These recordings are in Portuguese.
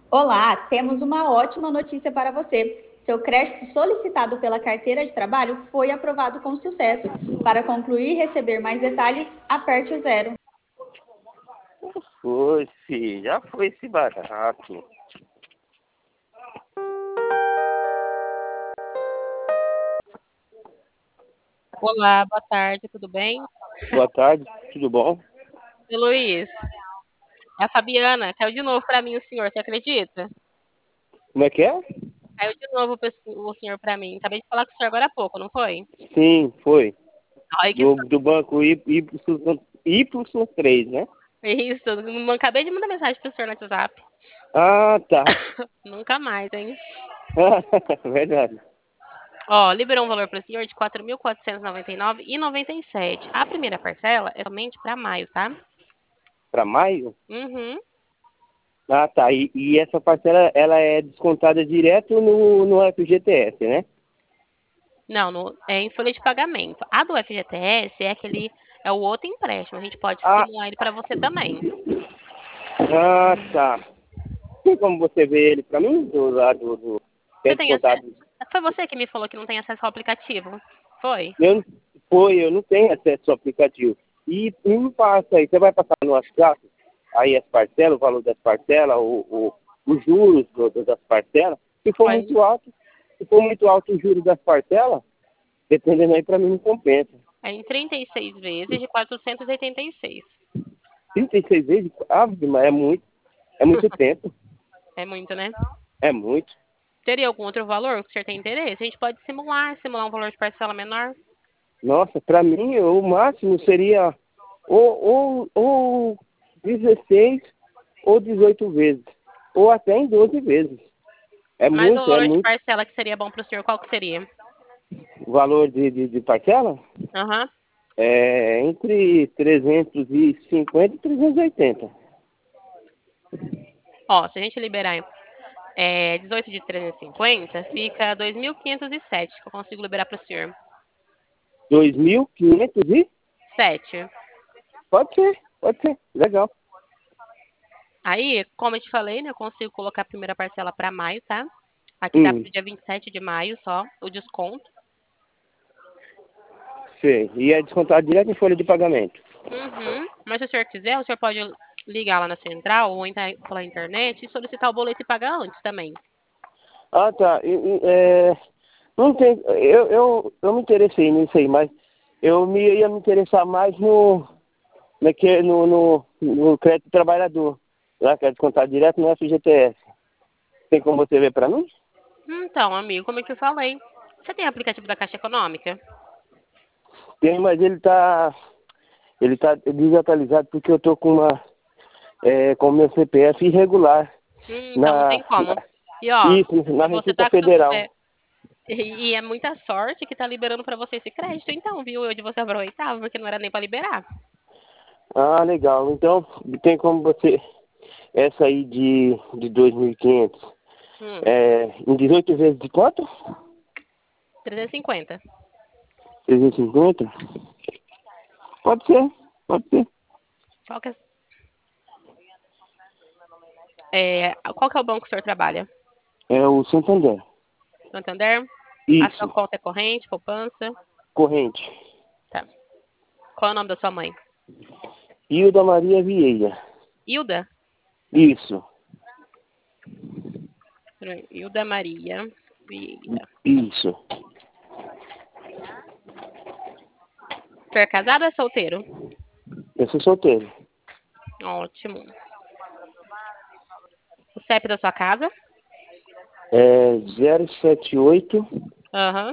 Olá, temos uma ótima notícia para você. Seu crédito solicitado pela carteira de trabalho foi aprovado com sucesso. Para concluir e receber mais detalhes, aperte o zero. Foi, filho, já foi esse barato. Olá, boa tarde, tudo bem? Boa tarde, tudo bom? Oi, Luiz, é a Fabiana, caiu de novo para mim o senhor, você acredita? Como é que é? Caiu de novo o senhor para mim. Acabei de falar com o senhor agora há pouco, não foi? Sim, foi. Ai, que Do banco Y3, né? isso, acabei de mandar mensagem pro senhor no WhatsApp. Ah, tá. Nunca mais, hein? Verdade. Ó, liberou um valor para o senhor de 4.499,97. A primeira parcela é somente para maio, tá? Para maio? Uhum. Ah, tá. E essa parcela, ela é descontada direto no FGTS, né? Não, é em folha de pagamento. A do FGTS é o outro empréstimo. A gente pode Ah, simular ele para você também. tá. Tem como você ver ele para mim? Do lado que é Você tem acesso? descontado. Foi você que me falou que não tem acesso ao aplicativo? Foi? Eu, eu não tenho acesso ao aplicativo. E me passa aí, você vai passar no WhatsApp, aí as parcelas, o valor das parcelas, os juros das parcelas. Se for Foi. muito alto, se for muito alto o juros das parcelas, dependendo aí para mim não compensa. É em 36 vezes de 486. 36 vezes, mas é muito tempo, É muito, né? é muito. Teria algum outro valor que o senhor tem interesse? A gente pode simular um valor de parcela menor. Nossa, para mim o máximo seria ou 16 ou 18 vezes, ou até em 12 vezes. Mas o É valor de muito parcela que seria bom para o senhor, qual que seria? valor de parcela. Aham. É entre 350 e 380. Ó, se a gente liberar 18 de 350, fica 2.507 que eu consigo liberar para o senhor. 2.500 e? 7. Pode ser. Legal. Aí, como eu te falei, né, eu consigo colocar a primeira parcela para maio, tá? Aqui tá Hum, pro dia 27 de maio só, o desconto. sei. E é descontado direto em folha de pagamento. Uhum. Mas se o senhor quiser, o senhor pode ligar lá na central ou entrar pela internet e solicitar o boleto e pagar antes também. Ah, tá. Não tem. Eu me interessei nisso aí, mas ia me interessar mais no crédito trabalhador. Lá que é descontado direto no FGTS. Tem como você ver para mim? Então, amigo, como é que eu falei? Você tem aplicativo da Caixa Econômica? Tem, mas ele tá desatualizado porque eu tô com meu CPF irregular Então não tem na, como. na E ó, isso, na você Receita tá com. Federal. E é muita sorte que tá liberando pra você esse crédito, então, viu? Eu de você aproveitava, porque não era nem pra liberar. Ah, legal. Então, tem como você essa aí de 2.500 Hum, em 18 vezes de quanto? 350. 350. Pode ser, pode ser. Qual que qual que é o banco que o senhor trabalha? É o Santander. Santander? A sua Isso, conta é corrente, poupança? corrente. Tá. Qual é o nome da sua mãe? Hilda Maria Vieira. Hilda? Isso, Hilda Maria Vieira. isso. O senhor é casado ou é solteiro? Eu sou solteiro. Ótimo. O CEP da sua casa? É 078 Aham.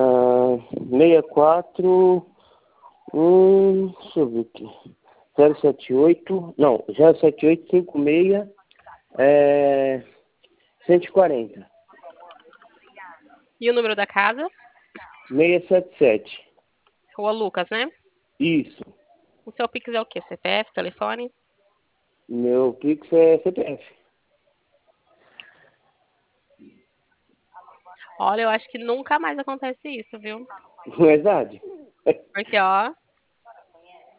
64 deixa eu ver aqui. 078 não, 07856 é, 140. E o número da casa? 677. Rua Lucas, né? Isso. O seu Pix é o quê? CPF, telefone? Meu Pix é CPF. Olha, eu acho que nunca mais acontece isso, viu? Verdade? Porque, ó,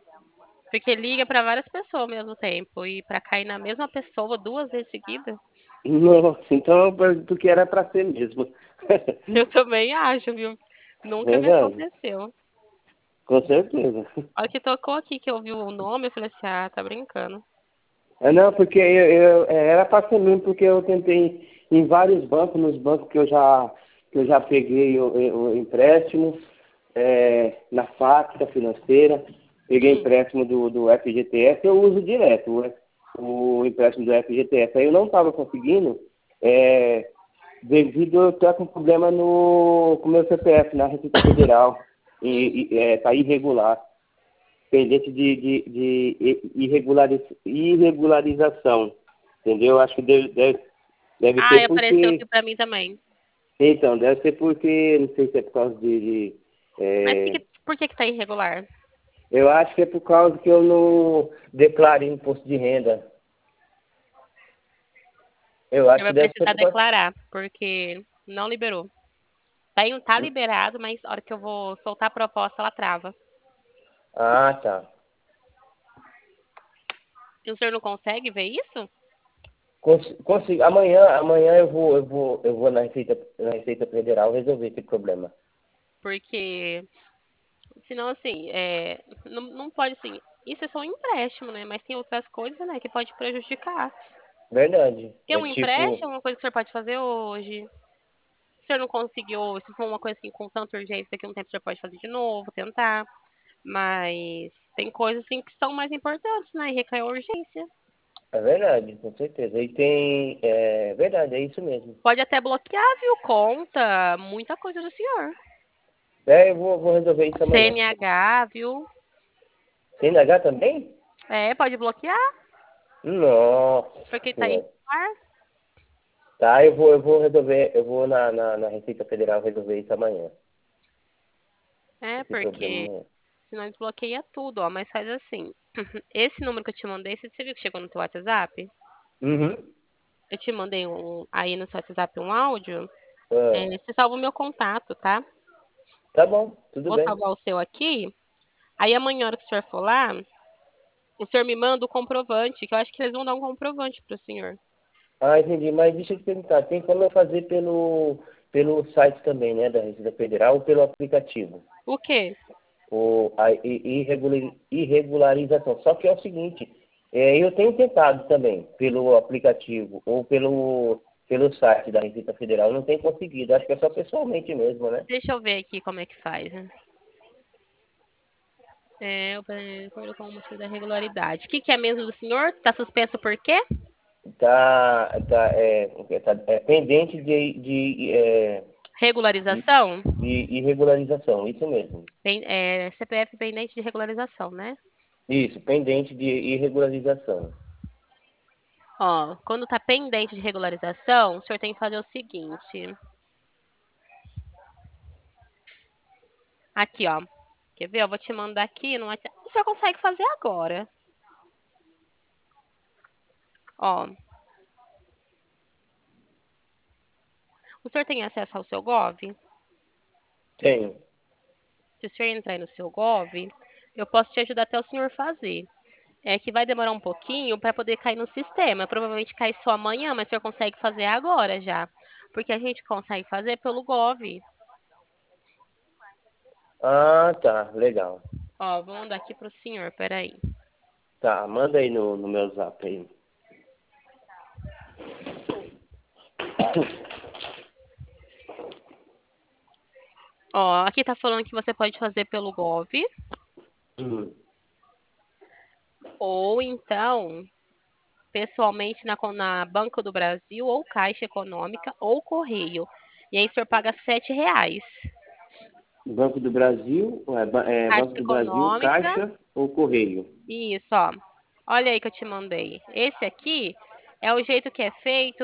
porque liga pra várias pessoas ao mesmo tempo e pra cair na mesma pessoa duas vezes seguidas. Nossa, então porque era para ser mesmo. Eu também acho, viu? Nunca me Verdade, aconteceu. com certeza. A hora que tocou aqui, que eu vi o nome, eu falei assim, ah, tá brincando. Não, porque era para ser mesmo, porque eu tentei em vários bancos, nos bancos que eu já peguei o empréstimo, na Fábrica Financeira, peguei empréstimo do FGTS, eu uso direto o empréstimo do FGTS. Aí eu não estava conseguindo, devido a eu estar com problema com o meu CPF na Receita Federal, tá irregular, pendente de irregularização, entendeu? Acho que deve Ah, ser apareceu porque, aqui pra mim também. então, deve ser porque, não sei se é por causa Mas é, por que que tá irregular? eu acho que é por causa que eu não declarei imposto de renda. Eu Você acho vai que deve ser precisar por causa. declarar, porque não liberou. Tá liberado, mas a hora que eu vou soltar a proposta, ela trava. Ah, tá. E o senhor não consegue ver isso? Consigo. Amanhã eu vou na Receita Federal resolver esse problema. Porque, senão, assim, não pode, assim, isso é só um empréstimo, né? Mas tem outras coisas, né, que pode prejudicar. Verdade. Porque É um tipo, empréstimo é uma coisa que o senhor pode fazer hoje. Se o senhor não conseguiu, se for uma coisa assim com tanta urgência, daqui a um tempo o senhor pode fazer de novo, tentar. Mas tem coisas assim que são mais importantes, né? E recai a urgência. é verdade, com certeza. E tem, verdade, é isso mesmo. Pode até bloquear, viu? Conta, muita coisa do senhor. Eu vou resolver isso amanhã. CNH, viu? CNH também? Pode bloquear, Nossa porque tá Senhora. irregular. Tá, eu vou resolver, eu vou na Receita Federal resolver isso amanhã. Esse Porque problema. senão desbloqueia tudo, ó. Mas faz assim. Esse número que eu te mandei, você viu que chegou no teu WhatsApp? Uhum. Eu te mandei aí no seu WhatsApp um áudio. Ah, Você salva o meu contato, tá? tá bom, tudo Vou bem. salvar o seu aqui. Aí amanhã, a hora que o senhor for lá, o senhor me manda o comprovante, que eu acho que eles vão dar um comprovante pro senhor. Ah, entendi. Mas deixa eu te perguntar, tem como eu fazer pelo site também, né, da Receita Federal ou pelo aplicativo? O quê? A irregularização. Só que é o seguinte, eu tenho tentado também pelo aplicativo ou pelo site da Receita Federal, não tenho conseguido. Acho que é só pessoalmente mesmo, né? Deixa eu ver aqui como é que faz, né? O acordo com o motivo da irregularidade. O que, que é mesmo do senhor? Tá suspenso por quê? Tá pendente de Regularização? irregularização, isso mesmo. CPF pendente de regularização, né? Isso, pendente de irregularização. Ó, quando tá pendente de regularização, o senhor tem que fazer o seguinte. Aqui, ó. Quer ver? Eu vou te mandar aqui no WhatsApp. O senhor consegue fazer agora. Ó, o senhor tem acesso ao seu Gov? Tenho. Se o senhor entrar aí no seu Gov, eu posso te ajudar até o senhor fazer. É que vai demorar um pouquinho para poder cair no sistema. Provavelmente cai só amanhã, mas o senhor consegue fazer agora já. Porque a gente consegue fazer pelo Gov. Ah, tá, legal. Ó, vou mandar aqui pro senhor, peraí. Tá, manda aí no meu zap aí. Ó, aqui tá falando que você pode fazer pelo Gov. Hum, Ou então, pessoalmente na Banco do Brasil, ou Caixa Econômica, ou Correio. E aí o senhor paga R$ 7. Banco do Brasil, Caixa Banco do Brasil, Econômica. Caixa ou Correio? Isso, ó. Olha aí que eu te mandei. Esse aqui é o jeito que é feito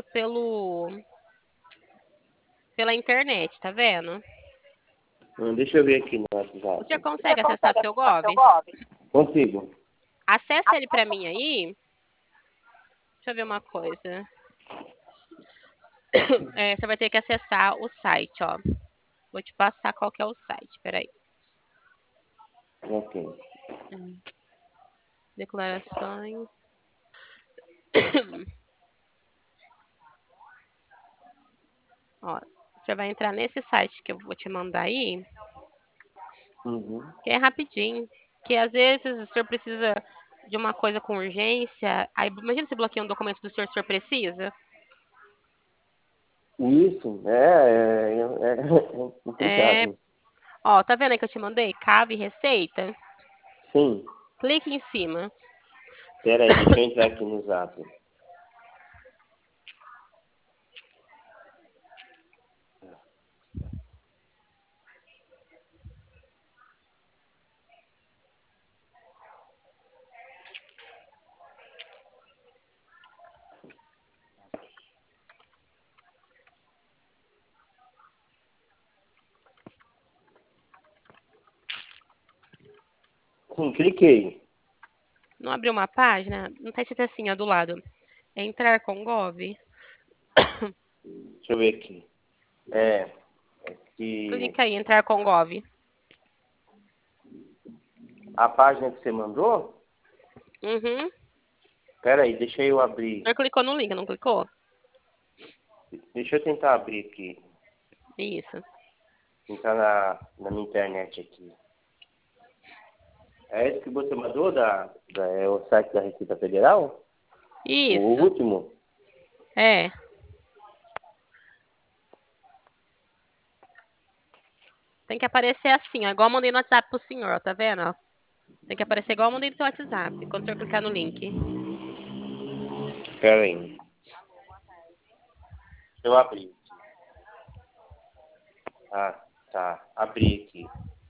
pela internet, tá vendo? Deixa eu ver aqui no O senhor WhatsApp. consegue acessar seu Gov? Consigo. Acesse ele pra mim aí. Deixa eu ver uma coisa. Você vai ter que acessar o site, ó. Vou te passar qual que é o site, peraí. Ok. Declarações. Ó, você vai entrar nesse site que eu vou te mandar aí, Uhum. que é rapidinho. Que às vezes o senhor precisa de uma coisa com urgência. Aí imagina você bloqueia um documento do senhor, o senhor precisa. Isso, é É, complicado. ó, tá vendo aí que eu te mandei? Cabe receita? Sim. Clique em cima. Espera aí, deixa eu entrar aqui no Zap. Sim, cliquei. Não abriu uma página? Não tá escrito assim, ó, do lado. Entrar com Gov. Deixa eu ver aqui. É que Clica aí, entrar com Gov. a página que você mandou? Uhum. Espera aí, deixa eu O abrir. senhor clicou no link, não clicou? Deixa eu tentar abrir aqui. Isso. Entrar na minha internet aqui. É esse que você mandou é o site da Receita Federal? O Isso. último? É. Tem que aparecer assim, ó. Igual eu mandei no WhatsApp pro senhor, ó, tá vendo? Ó? Tem que aparecer igual eu mandei no seu WhatsApp. Quando o senhor clicar no link. Espera aí. Deixa eu abrir. Ah, tá. Abri aqui.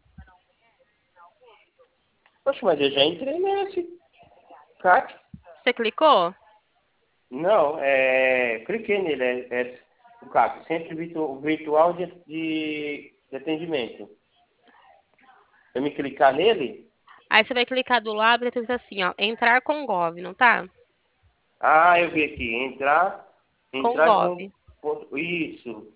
Poxa, mas eu já entrei nesse. CAC? Você clicou? Não, cliquei nele. O CAC, Centro Virtual de Atendimento. Eu me clicar nele? Aí você vai clicar do lado e vai ter assim, ó. Entrar com Gov, não tá? Ah, eu vi aqui. Com Entrar Gov. com... Isso.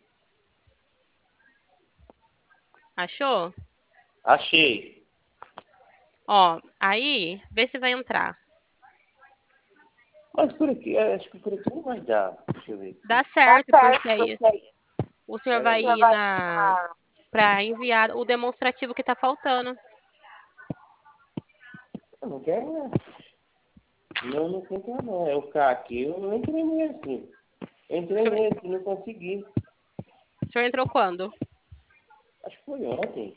Achou? Achei. Ó, aí, vê se vai entrar. Mas por aqui, acho que por aqui não vai dar. Deixa eu ver Dá aqui. certo, porque aí o senhor Espera vai aí. ir pra enviar o demonstrativo que tá faltando. Eu não quero, né? Não, não quero entrar, não. É o CAC. Eu não entrei nesse. O Entrei senhor, nesse, não consegui. o senhor entrou quando? Acho que foi ontem.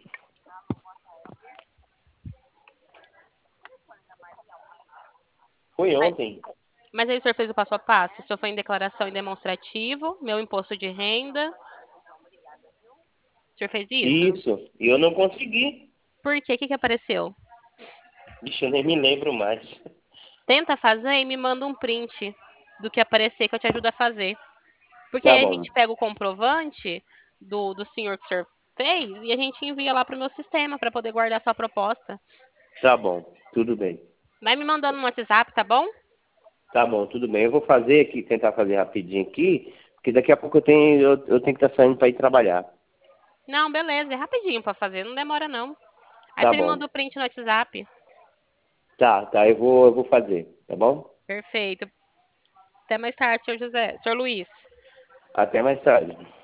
Foi ontem. Mas aí o senhor fez o passo a passo? O senhor foi em declaração e demonstrativo, meu imposto de renda. O senhor fez isso? Isso. E eu não consegui. Por quê? O que que apareceu? Bicho, eu nem me lembro mais. Tenta fazer e me manda um print do que aparecer que eu te ajudo a fazer. Porque Tá aí a bom. gente pega o comprovante do senhor que o senhor fez e a gente envia lá pro meu sistema para poder guardar sua proposta. Tá bom. Tudo bem. Vai me mandando no WhatsApp, tá bom? Tá bom, tudo bem. Eu vou fazer aqui, tentar fazer rapidinho aqui, porque daqui a pouco eu tenho que estar saindo para ir trabalhar. Não, beleza, é rapidinho para fazer, não demora não. Aí Tá você me bom. manda o print no WhatsApp. Tá, eu vou fazer, tá bom? Perfeito. Até mais tarde, senhor José. Senhor Luiz. Até mais tarde.